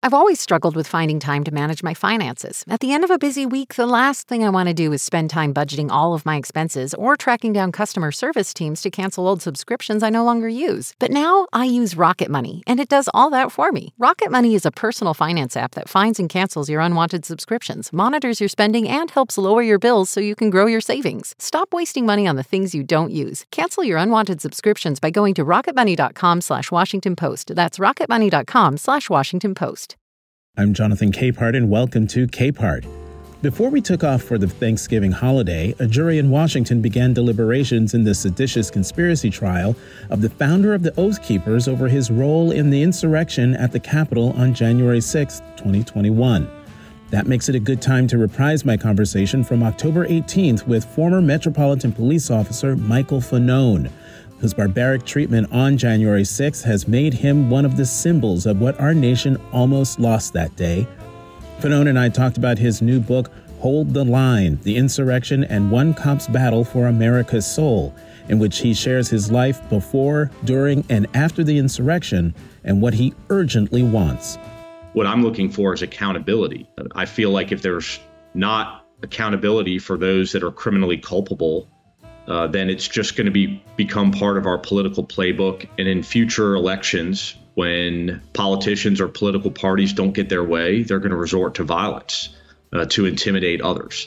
I've always struggled with finding time to manage my finances. At the end of a busy week, the last thing I want to do is spend time budgeting all of my expenses or tracking down customer service teams to cancel old subscriptions I no longer use. But now I use Rocket Money, and it does all that for me. Rocket Money is a personal finance app that finds and cancels your unwanted subscriptions, monitors your spending, and helps lower your bills so you can grow your savings. Stop wasting money on the things you don't use. Cancel your unwanted subscriptions by going to rocketmoney.com/Washington Post. That's rocketmoney.com/Washington Post. I'm Jonathan Capehart, and welcome to Capehart. Before we took off for the Thanksgiving holiday, a jury in Washington began deliberations in the seditious conspiracy trial of the founder of the Oath Keepers over his role in the insurrection at the Capitol on January 6, 2021. That makes it a good time to reprise my conversation from October 18th with former Metropolitan Police Officer Michael Fanone, whose barbaric treatment on January 6th has made him one of the symbols of what our nation almost lost that day. Fanone and I talked about his new book, Hold the Line, The Insurrection and One Cop's Battle for America's Soul, in which he shares his life before, during, and after the insurrection and what he urgently wants. What I'm looking for is accountability. I feel like if there's not accountability for those that are criminally culpable, then it's just going to become part of our political playbook. And in future elections, when politicians or political parties don't get their way, they're going to resort to violence to intimidate others.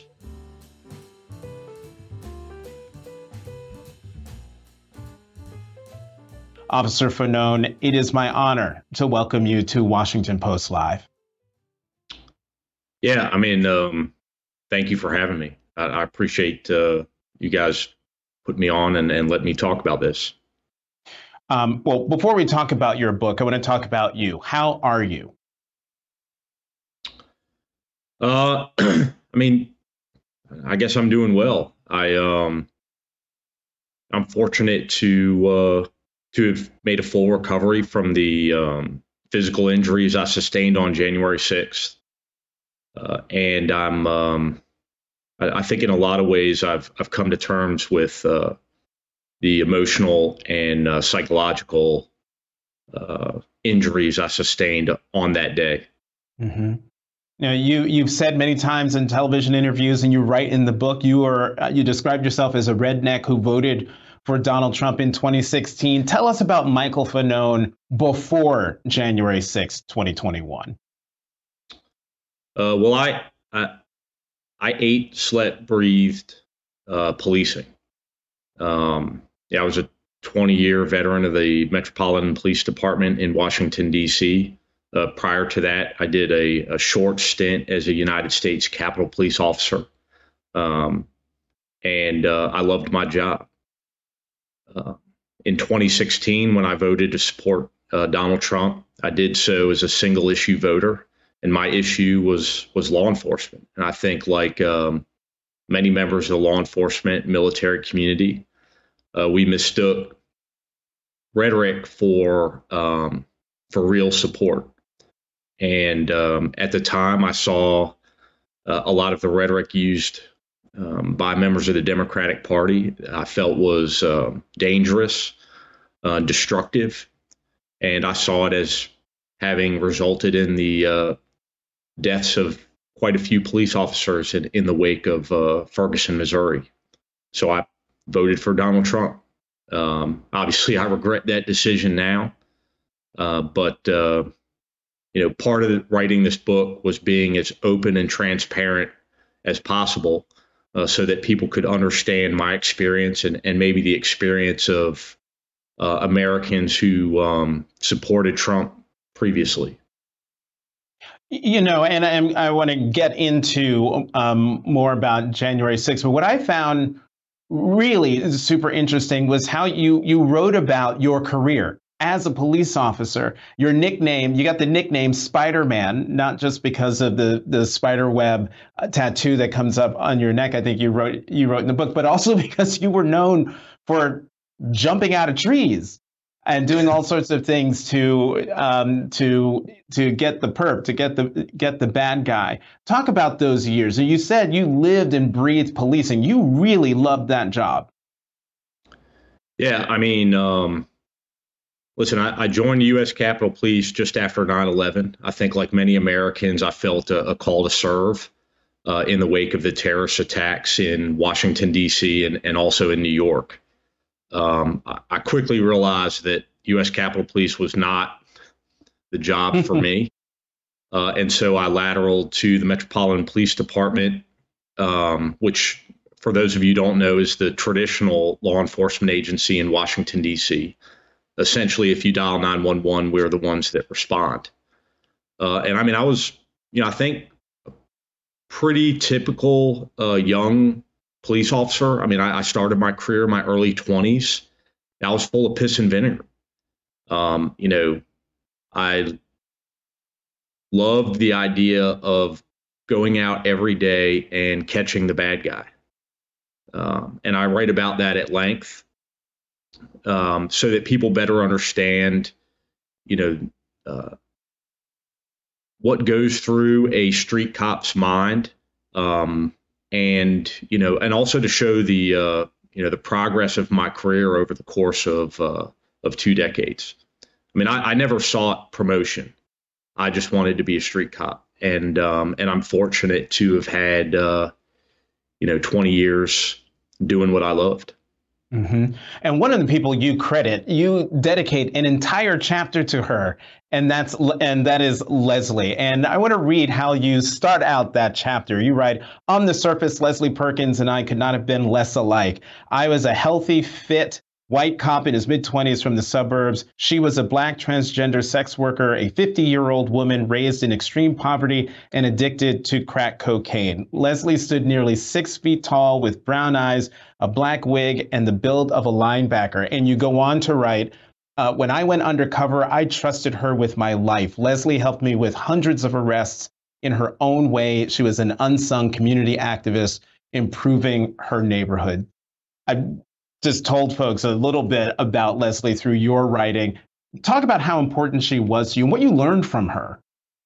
Officer Fanone, it is my honor to welcome you to Washington Post Live. Yeah, thank you for having me. I appreciate you guys put me on and let me talk about this. Well, before we talk about your book, I want to talk about you. How are you? I guess I'm doing well. I'm fortunate to have made a full recovery from the physical injuries I sustained on January 6th. And I think in a lot of ways I've come to terms with the emotional and psychological injuries I sustained on that day. Mm-hmm. Now, you've said many times in television interviews, and you write in the book, you described yourself as a redneck who voted for Donald Trump in 2016. Tell us about Michael Fanone before January 6th, 2021. Well, I ate, slept, breathed policing. I was a 20-year veteran of the Metropolitan Police Department in Washington, D.C. Prior to that, I did a short stint as a United States Capitol Police officer. And I loved my job. In 2016, when I voted to support Donald Trump, I did so as a single issue voter. And my issue was law enforcement. And I think like many members of the law enforcement military community, we mistook rhetoric for real support. And at the time, I saw a lot of the rhetoric used by members of the Democratic Party I felt was dangerous, destructive. And I saw it as having resulted in the deaths of quite a few police officers in the wake of Ferguson, Missouri. So I voted for Donald Trump. Obviously, I regret that decision now. But part of writing this book was being as open and transparent as possible so that people could understand my experience and maybe the experience of Americans who supported Trump previously. And I want to get into more about January 6th. But what I found really super interesting was how you wrote about your career as a police officer. Your nickname, you got the nickname Spider-Man, not just because of the spider web tattoo that comes up on your neck. I think you wrote in the book, but also because you were known for jumping out of trees and doing all sorts of things to get the perp, to get the bad guy. Talk about those years. You said you lived and breathed policing. You really loved that job. Yeah, Listen, I joined the U.S. Capitol Police just after 9/11. I think, like many Americans, I felt a call to serve in the wake of the terrorist attacks in Washington, D.C., and also in New York. I quickly realized that U.S. Capitol Police was not the job for me. And so I lateraled to the Metropolitan Police Department, which, for those of you who don't know, is the traditional law enforcement agency in Washington, D.C. Essentially, if you dial 911, we're the ones that respond. And I mean, I was, I think a pretty typical young police officer. I mean, I started my career in my early 20s. I was full of piss and vinegar. I loved the idea of going out every day and catching the bad guy. And I write about that at length so that people better understand, what goes through a street cop's mind. And also to show the progress of my career over the course of 2 decades. I mean, I never sought promotion. I just wanted to be a street cop, and I'm fortunate to have had 20 years doing what I loved. Mm-hmm. And one of the people you credit, you dedicate an entire chapter to her, and that is Leslie. And I want to read how you start out that chapter. You write, "On the surface, Leslie Perkins and I could not have been less alike. I was a healthy, fit white cop in his mid-20s from the suburbs. She was a black transgender sex worker, a 50-year-old woman raised in extreme poverty and addicted to crack cocaine. Leslie stood nearly 6 feet tall with brown eyes, a black wig, and the build of a linebacker." And you go on to write, "When I went undercover, I trusted her with my life. Leslie helped me with hundreds of arrests in her own way. She was an unsung community activist, improving her neighborhood." I just told folks a little bit about Leslie through your writing. Talk about how important she was to you and what you learned from her.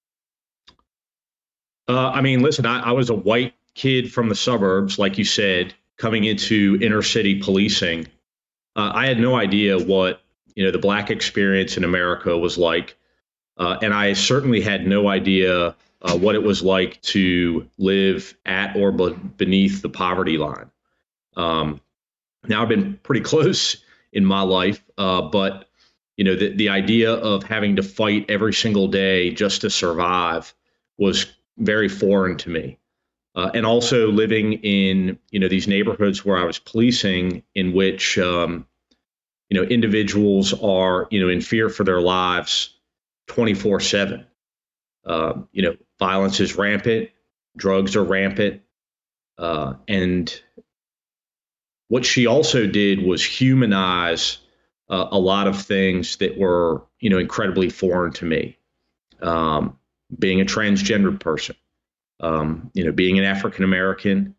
I mean, listen, I was a white kid from the suburbs, like you said, coming into inner city policing. I had no idea what, the black experience in America was like. And I certainly had no idea what it was like to live at or beneath the poverty line. Now, I've been pretty close in my life, but, the idea of having to fight every single day just to survive was very foreign to me. And also living in, these neighborhoods where I was policing, in which, individuals are, in fear for their lives 24/7. Violence is rampant, drugs are rampant, and what she also did was humanize a lot of things that were, incredibly foreign to me. Being a transgendered person, being an African American,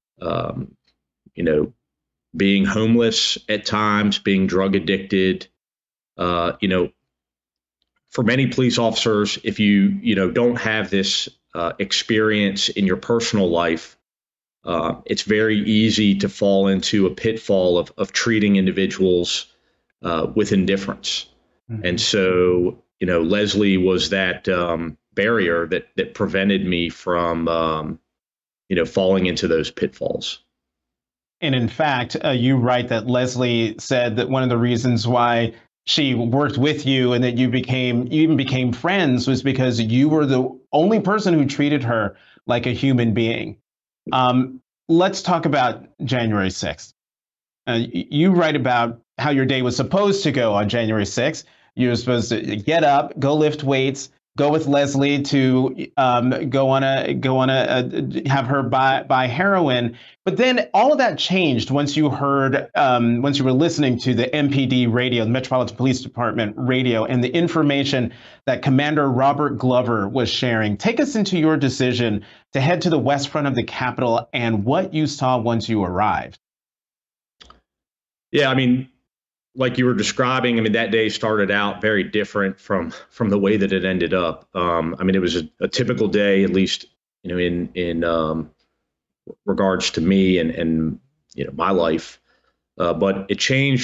being homeless at times, being drug addicted. For many police officers, if you don't have this experience in your personal life, it's very easy to fall into a pitfall of treating individuals with indifference. Mm-hmm. And so, Leslie was that barrier that prevented me from, falling into those pitfalls. And in fact, you write that Leslie said that one of the reasons why she worked with you and that you even became friends was because you were the only person who treated her like a human being. Let's talk about January 6th. You write about how your day was supposed to go on January 6th. You were supposed to get up, go lift weights, go with Leslie to go on a have her buy heroin. But then all of that changed once you were listening to the MPD radio, the Metropolitan Police Department radio, and the information that Commander Robert Glover was sharing. Take us into your decision to head to the west front of the Capitol and what you saw once you arrived. Yeah, I mean, like you were describing, I mean, that day started out very different from the way that it ended up. I mean, it was a typical day, at least, in regards to me and my life. But it changed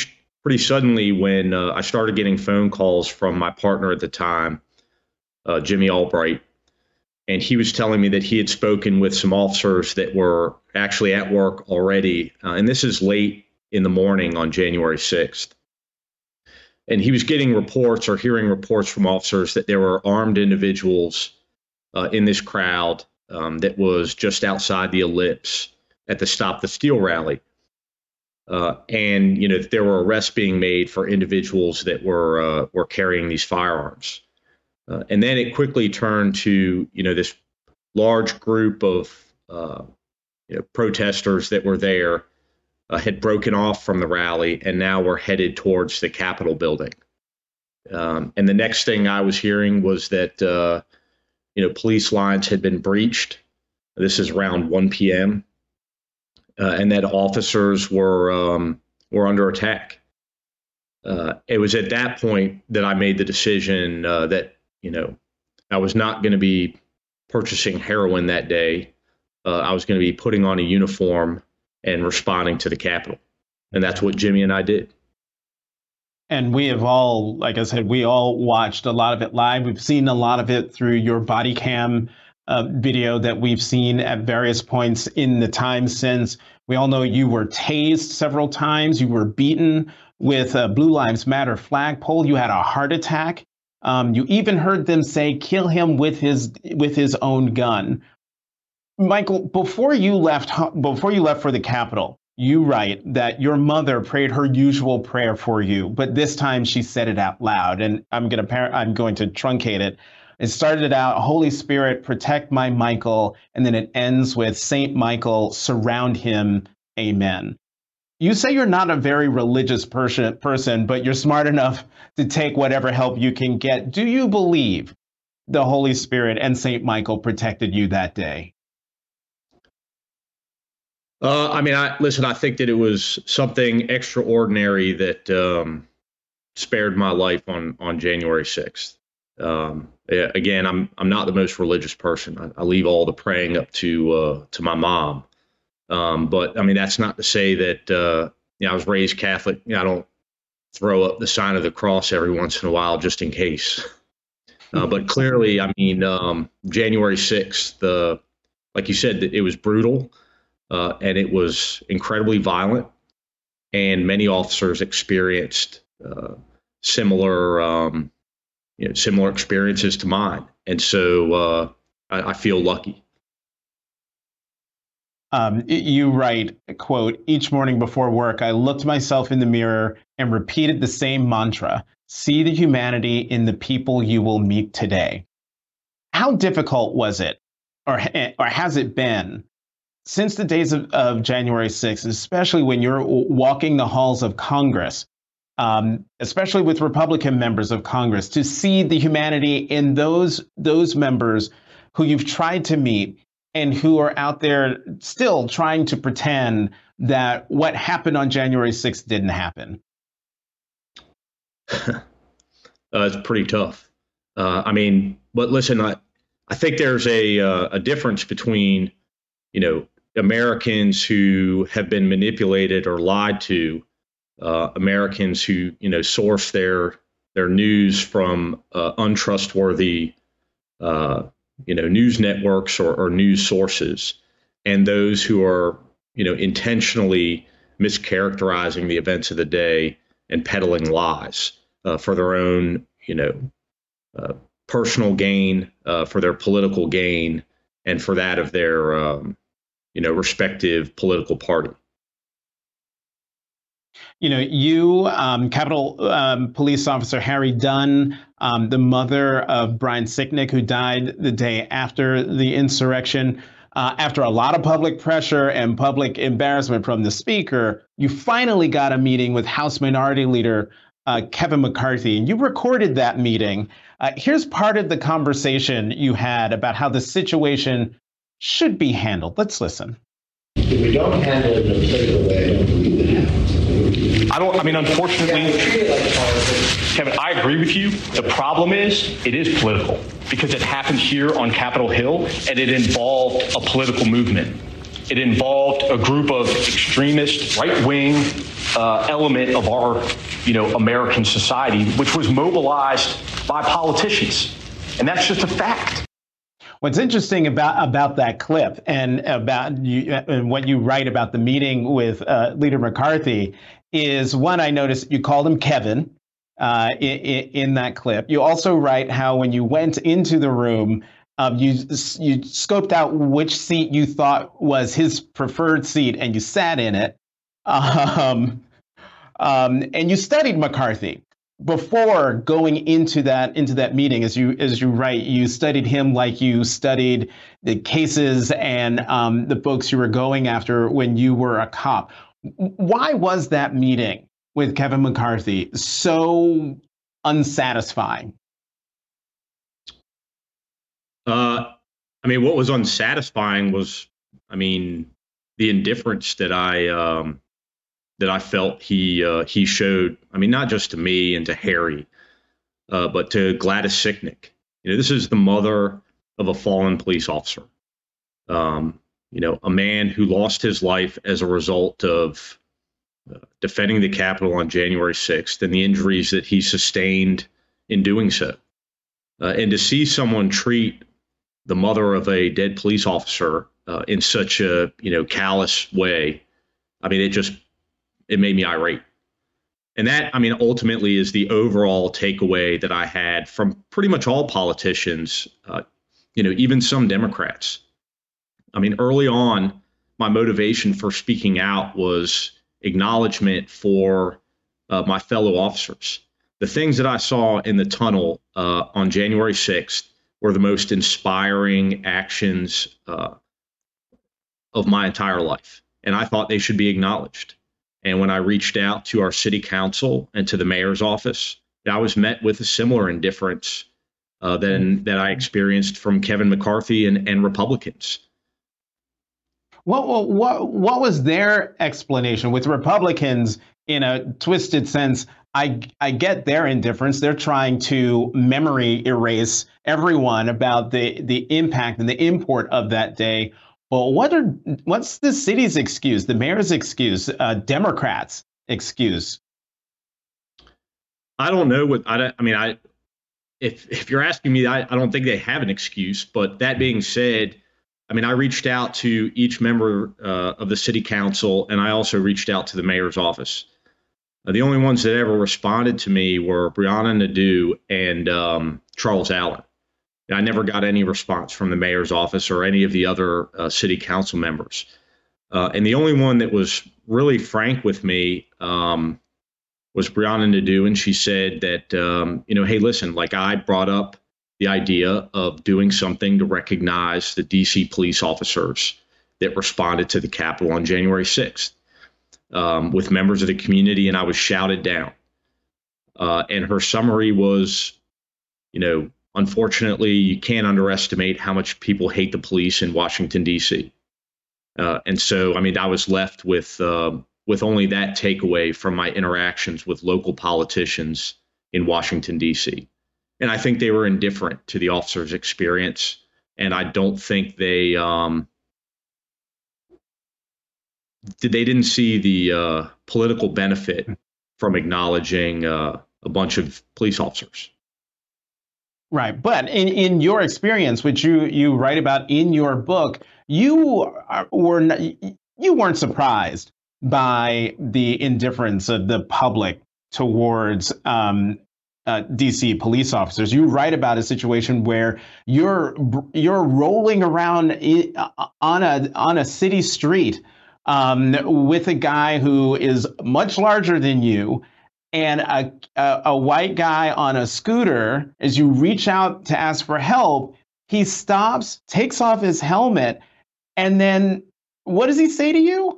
pretty suddenly when I started getting phone calls from my partner at the time, Jimmy Albright, and he was telling me that he had spoken with some officers that were actually at work already. And this is late in the morning on January 6th. And he was getting reports or hearing reports from officers that there were armed individuals in this crowd that was just outside the Ellipse at the Stop the Steal rally. And, you know, there were arrests being made for individuals that were carrying these firearms. And then it quickly turned to, you know, this large group of protesters that were there had broken off from the rally and now were headed towards the Capitol building. And the next thing I was hearing was that, police lines had been breached. This is around 1 p.m. And that officers were under attack. It was at that point that I made the decision that, I was not going to be purchasing heroin that day. I was going to be putting on a uniform and responding to the Capitol. And that's what Jimmy and I did. And we have all, like I said, we all watched a lot of it live. We've seen a lot of it through your body cam video that we've seen at various points in the time since. We all know you were tased several times. You were beaten with a Blue Lives Matter flagpole. You had a heart attack. You even heard them say, kill him with his own gun. Michael, before you left for the Capitol, you write that your mother prayed her usual prayer for you, but this time she said it out loud. And I'm going to truncate it. It started out, Holy Spirit, protect my Michael, and then it ends with Saint Michael, surround him, amen. You say you're not a very religious person, but you're smart enough to take whatever help you can get. Do you believe the Holy Spirit and Saint Michael protected you that day? I think that it was something extraordinary that spared my life on January 6th. Again, I'm not the most religious person. I leave all the praying up to my mom. But I mean, that's not to say that, I was raised Catholic. I don't throw up the sign of the cross every once in a while, just in case. But clearly, January 6th, like you said, it was brutal, and it was incredibly violent, and many officers experienced similar experiences to mine. And so I feel lucky. You write, quote, each morning before work, I looked myself in the mirror and repeated the same mantra, see the humanity in the people you will meet today. How difficult was it, or has it been, since the days of January 6th, especially when you're walking the halls of Congress, especially with Republican members of Congress, to see the humanity in those members who you've tried to meet and who are out there still trying to pretend that what happened on January 6th didn't happen? It's pretty tough. But listen, I think there's a difference between, Americans who have been manipulated or lied to, Americans who, source their news from untrustworthy news networks or news sources, and those who are, intentionally mischaracterizing the events of the day and peddling lies for their own, personal gain, for their political gain, and for that of their, respective political party. Capitol Police Officer Harry Dunn, the mother of Brian Sicknick, who died the day after the insurrection, after a lot of public pressure and public embarrassment from the speaker, you finally got a meeting with House Minority Leader Kevin McCarthy, and you recorded that meeting. Here's part of the conversation you had about how the situation should be handled. Let's listen. If we don't handle it in a political way, I don't believe it happens. Unfortunately, Kevin, I agree with you. The problem is, it is political because it happened here on Capitol Hill, and it involved a political movement. It involved a group of extremist, right-wing, element of our, American society, which was mobilized by politicians. And that's just a fact. What's interesting about that clip and about you, and what you write about the meeting with Leader McCarthy is, one, I noticed you called him Kevin in that clip. You also write how when you went into the room, you scoped out which seat you thought was his preferred seat, and you sat in it. And you studied McCarthy before going into that meeting. As you write, you studied him like you studied the cases and the folks you were going after when you were a cop. Why was that meeting with Kevin McCarthy so unsatisfying? What was unsatisfying was, the indifference that I felt he showed. Not just to me and to Harry, but to Gladys Sicknick. This is the mother of a fallen police officer. A man who lost his life as a result of defending the Capitol on January 6th and the injuries that he sustained in doing so. And to see someone treat the mother of a dead police officer in such a, callous way, it made me irate. And that, ultimately is the overall takeaway that I had from pretty much all politicians, even some Democrats. Early on, my motivation for speaking out was acknowledgement for my fellow officers. The things that I saw in the tunnel on January 6th were the most inspiring actions of my entire life. And I thought they should be acknowledged. And when I reached out to our city council and to the mayor's office, I was met with a similar indifference that I experienced from Kevin McCarthy and Republicans. What was their explanation? With Republicans, in a twisted sense, I get their indifference. They're trying to memory erase everyone about the impact and the import of that day. Well, what's the city's excuse, the mayor's excuse, Democrats' excuse? I don't know if you're asking me, I don't think they have an excuse. But that being said, I reached out to each member of the city council, and I also reached out to the mayor's office. The only ones that ever responded to me were Brianna Nadeau and Charles Allen. I never got any response from the mayor's office or any of the other city council members. And the only one that was really frank with me was Brianna Nadeau. And she said that, hey, listen, I brought up the idea of doing something to recognize the DC police officers that responded to the Capitol on January 6th with members of the community, and I was shouted down. And her summary was, unfortunately, you can't underestimate how much people hate the police in Washington, D.C. And so, I was left with only that takeaway from my interactions with local politicians in Washington, D.C. And I think they were indifferent to the officers' experience. And I don't think they didn't see the political benefit from acknowledging a bunch of police officers. Right. But in your experience, which you write about in your book, you weren't surprised by the indifference of the public towards DC police officers. You write about a situation where you're rolling around on a city street with a guy who is much larger than you, and a white guy on a scooter. As you reach out to ask for help, he stops, takes off his helmet, and then what does he say to you?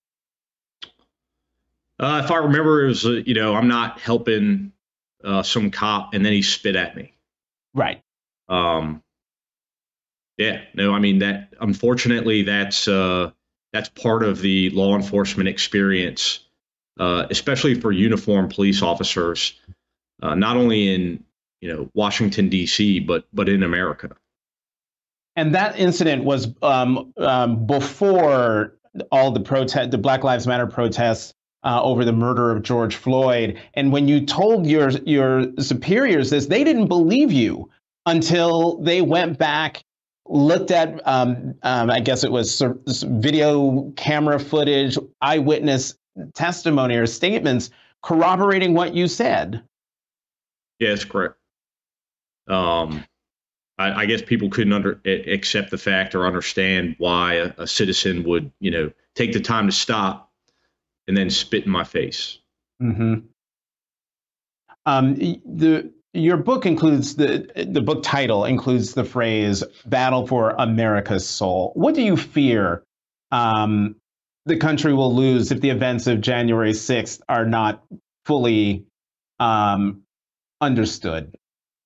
If I remember, it was, I'm not helping some cop, and then he spit at me. Right. Yeah. No, that unfortunately that's part of the law enforcement experience, especially for uniformed police officers, not only in Washington D.C. but in America. And that incident was before all the Black Lives Matter protests over the murder of George Floyd. And when you told your superiors this, they didn't believe you until they went back, looked at, I guess it was video camera footage, eyewitness testimony or statements corroborating what you said. Yeah, that's correct. I guess people couldn't accept the fact or understand why a citizen would, take the time to stop and then spit in my face. Mm-hmm. Your book includes the book title includes the phrase "Battle for America's Soul." What do you fear the country will lose if the events of January 6th are not fully understood?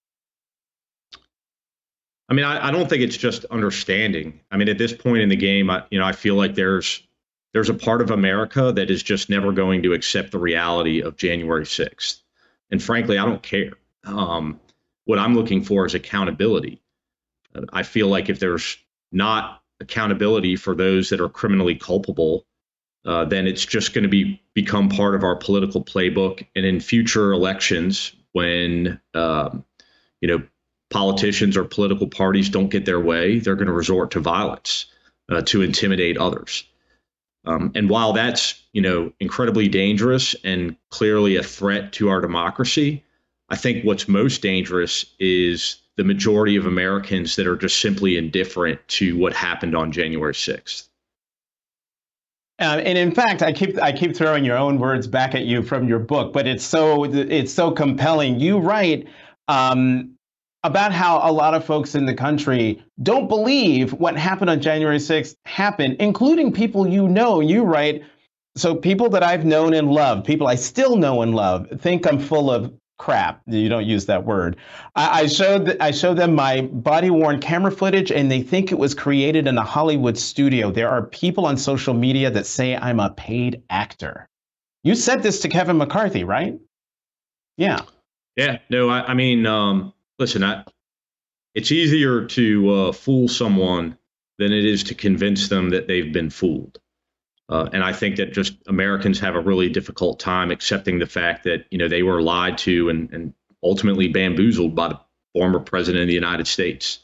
I mean, I don't think it's just understanding. I mean, at this point in the game, I feel like there's a part of America that is just never going to accept the reality of January 6th. And frankly, I don't care. What I'm looking for is accountability. I feel like if there's not accountability for those that are criminally culpable, then it's just going to become part of our political playbook. And in future elections, when politicians or political parties don't get their way, they're going to resort to violence to intimidate others. And while that's, incredibly dangerous and clearly a threat to our democracy, I think what's most dangerous is the majority of Americans that are just simply indifferent to what happened on January 6th. And in fact, I keep throwing your own words back at you from your book, but it's so compelling. You write about how a lot of folks in the country don't believe what happened on January 6th happened, including people you know. You write, so people that I've known and loved, people I still know and love, think I'm full of crap. You don't use that word. I showed them my body-worn camera footage, and they think it was created in a Hollywood studio. There are people on social media that say I'm a paid actor. You said this to Kevin McCarthy, right? Yeah. Yeah. No, I mean, listen, it's easier to fool someone than it is to convince them that they've been fooled. And I think that just Americans have a really difficult time accepting the fact that, they were lied to and ultimately bamboozled by the former president of the United States.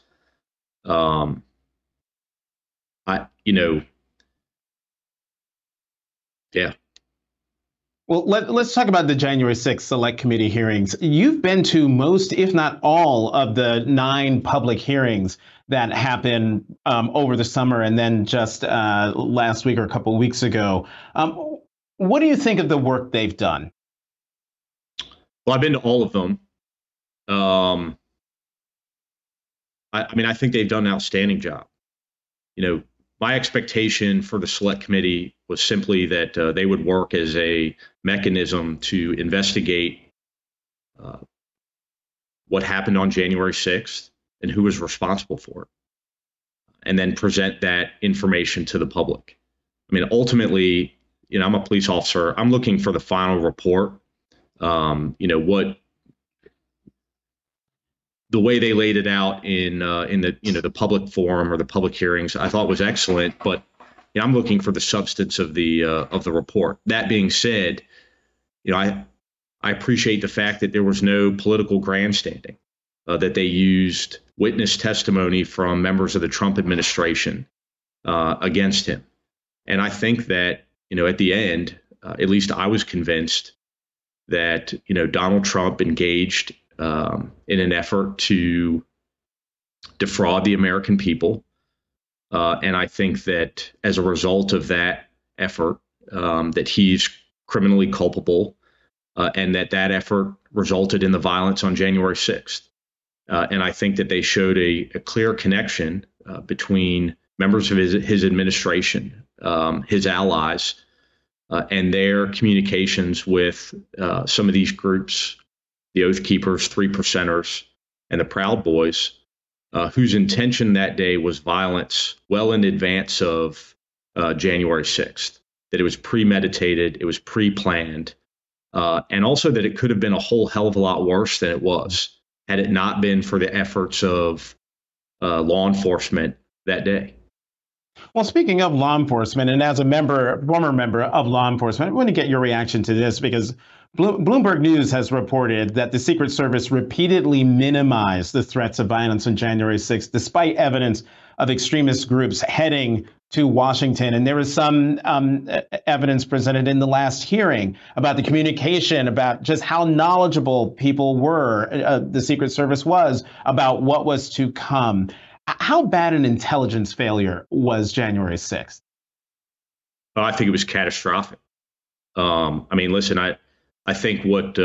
Yeah. Well, let's talk about the January 6th Select Committee hearings. You've been to most, if not all, of the 9 public hearings that happened over the summer and then just last week or a couple of weeks ago. What do you think of the work they've done? Well, I've been to all of them. I think they've done an outstanding job. My expectation for the Select Committee was simply that they would work as a mechanism to investigate what happened on January 6th and who was responsible for it, and then present that information to the public. I mean, ultimately, I'm a police officer. I'm looking for the final report. What the way they laid it out in the public forum or the public hearings, I thought was excellent. But I'm looking for the substance of the report. That being said, I appreciate the fact that there was no political grandstanding, that they used witness testimony from members of the Trump administration against him. And I think that, at the end, at least I was convinced that, Donald Trump engaged in an effort to defraud the American people. And I think that as a result of that effort, that he's criminally culpable, and that effort resulted in the violence on January 6th. And I think that they showed a clear connection between members of his administration, his allies, and their communications with some of these groups, the Oath Keepers, 3 Percenters, and the Proud Boys, whose intention that day was violence well in advance of January 6th, that it was premeditated, it was pre-planned, and also that it could have been a whole hell of a lot worse than it was had it not been for the efforts of law enforcement that day. Well, speaking of law enforcement, and as a former member of law enforcement, I want to get your reaction to this because Bloomberg News has reported that the Secret Service repeatedly minimized the threats of violence on January 6th, despite evidence of extremist groups heading to Washington. And there was some evidence presented in the last hearing about the communication, about just how knowledgeable people were, the Secret Service was, about what was to come. How bad an intelligence failure was January 6th? I think it was catastrophic. I mean, listen, I think what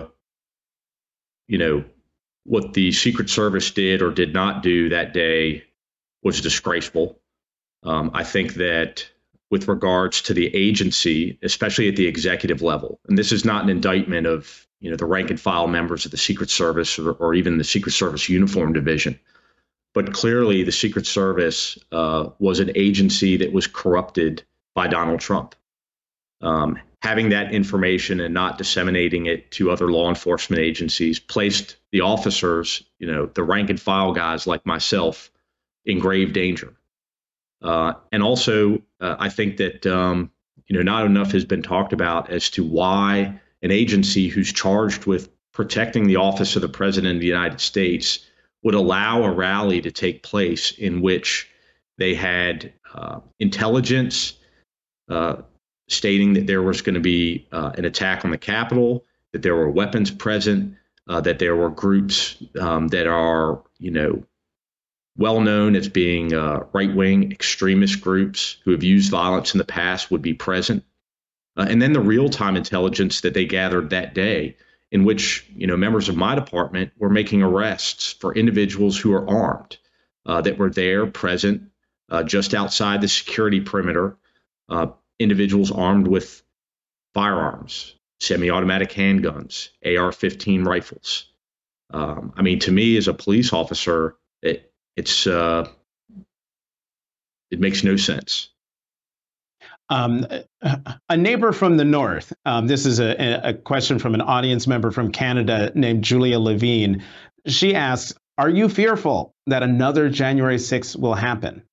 what the Secret Service did or did not do that day was disgraceful. I think that with regards to the agency, especially at the executive level, and this is not an indictment of the rank and file members of the Secret Service or even the Secret Service Uniform Division, but clearly the Secret Service was an agency that was corrupted by Donald Trump. Having that information and not disseminating it to other law enforcement agencies placed the officers, the rank and file guys like myself, in grave danger. And also, I think that, not enough has been talked about as to why an agency who's charged with protecting the office of the President of the United States would allow a rally to take place in which they had intelligence stating that there was going to be an attack on the Capitol, that there were weapons present, that there were groups that are, well known as being right-wing extremist groups who have used violence in the past would be present. And then the real-time intelligence that they gathered that day in which, members of my department were making arrests for individuals who are armed, that were there present just outside the security perimeter, individuals armed with firearms, semi-automatic handguns, AR-15 rifles. I mean, to me as a police officer, it makes no sense. A neighbor from the north. This is a question from an audience member from Canada named Julia Levine. She asks, "Are you fearful that another January 6th will happen?"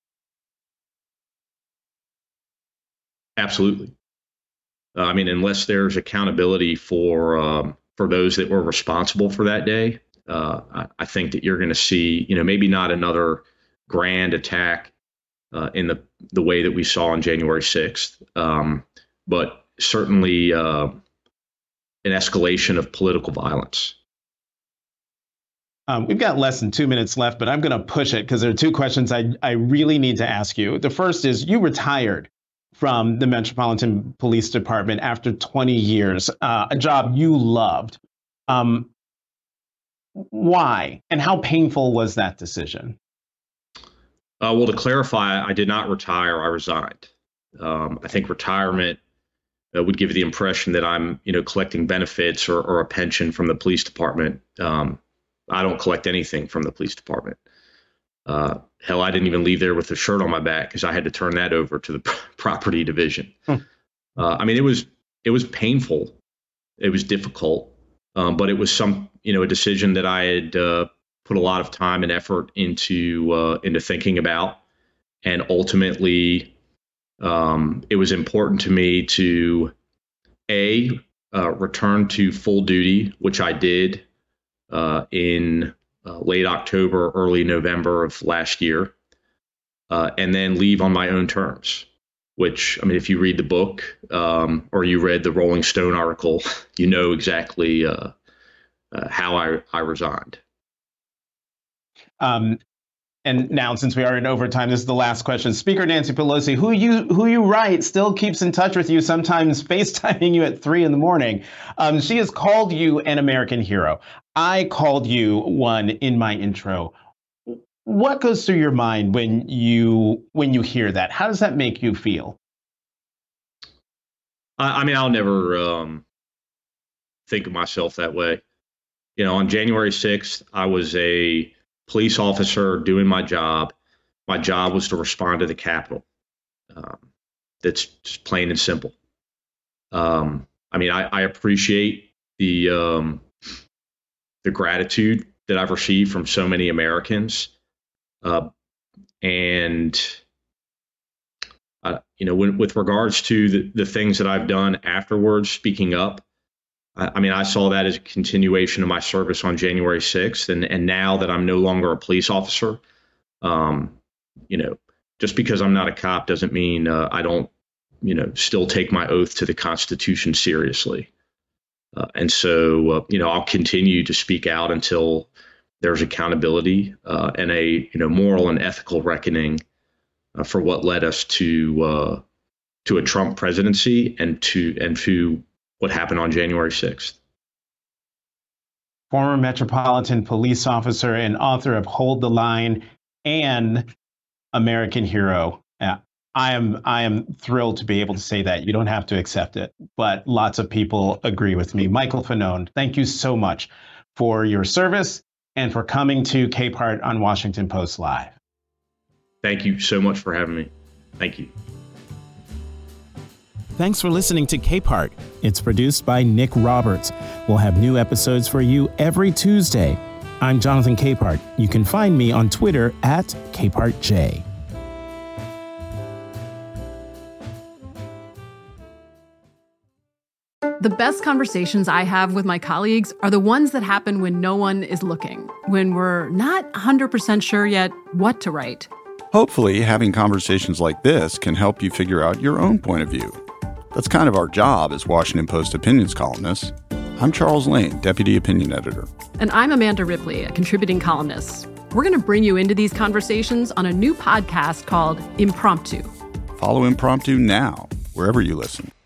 Absolutely. I mean, unless there's accountability for those that were responsible for that day, I think that you're going to see, maybe not another grand attack in the way that we saw on January 6th, but certainly an escalation of political violence. We've got less than 2 minutes left, but I'm going to push it because there are two questions I really need to ask you. The first is, you retired from the Metropolitan Police Department after 20 years, a job you loved. Why and how painful was that decision? Well, to clarify, I did not retire. I resigned. I think retirement would give the impression that I'm, collecting benefits or a pension from the police department. I don't collect anything from the police department. Hell, I didn't even leave there with a shirt on my back because I had to turn that over to the property division. I mean, it was painful. It was difficult, but it was a decision that I had put a lot of time and effort into thinking about, and ultimately, it was important to me to return to full duty, which I did in late October, early November of last year, and then leave on my own terms. Which, I mean, if you read the book or you read the Rolling Stone article, you know exactly how I resigned. And now, since we are in overtime, this is the last question. Speaker Nancy Pelosi, who you write, still keeps in touch with you, sometimes FaceTiming you at 3 a.m. She has called you an American hero. I called you one in my intro. What goes through your mind when you hear that? How does that make you feel? I mean, I'll never think of myself that way. On January 6th, I was a police officer doing my job. My job was to respond to the Capitol. That's just plain and simple. I mean, I appreciate the gratitude that I've received from so many Americans. And with regards to the things that I've done afterwards, speaking up, I saw that as a continuation of my service on January 6th. And now that I'm no longer a police officer, just because I'm not a cop doesn't mean I don't, still take my oath to the Constitution seriously. And so, I'll continue to speak out until there's accountability and a moral and ethical reckoning for what led us to a Trump presidency and to what happened on January 6th. Former Metropolitan Police officer and author of Hold the Line and American Hero. I am thrilled to be able to say that. You don't have to accept it, but lots of people agree with me. Michael Fanone, thank you so much for your service and for coming to Capehart on Washington Post Live. Thank you so much for having me. Thank you. Thanks for listening to Capehart. It's produced by Nick Roberts. We'll have new episodes for you every Tuesday. I'm Jonathan Capehart. You can find me on Twitter at CapehartJ. The best conversations I have with my colleagues are the ones that happen when no one is looking, when we're not 100% sure yet what to write. Hopefully, having conversations like this can help you figure out your own point of view. That's kind of our job as Washington Post opinions columnists. I'm Charles Lane, Deputy Opinion Editor. And I'm Amanda Ripley, a contributing columnist. We're going to bring you into these conversations on a new podcast called Impromptu. Follow Impromptu now, wherever you listen.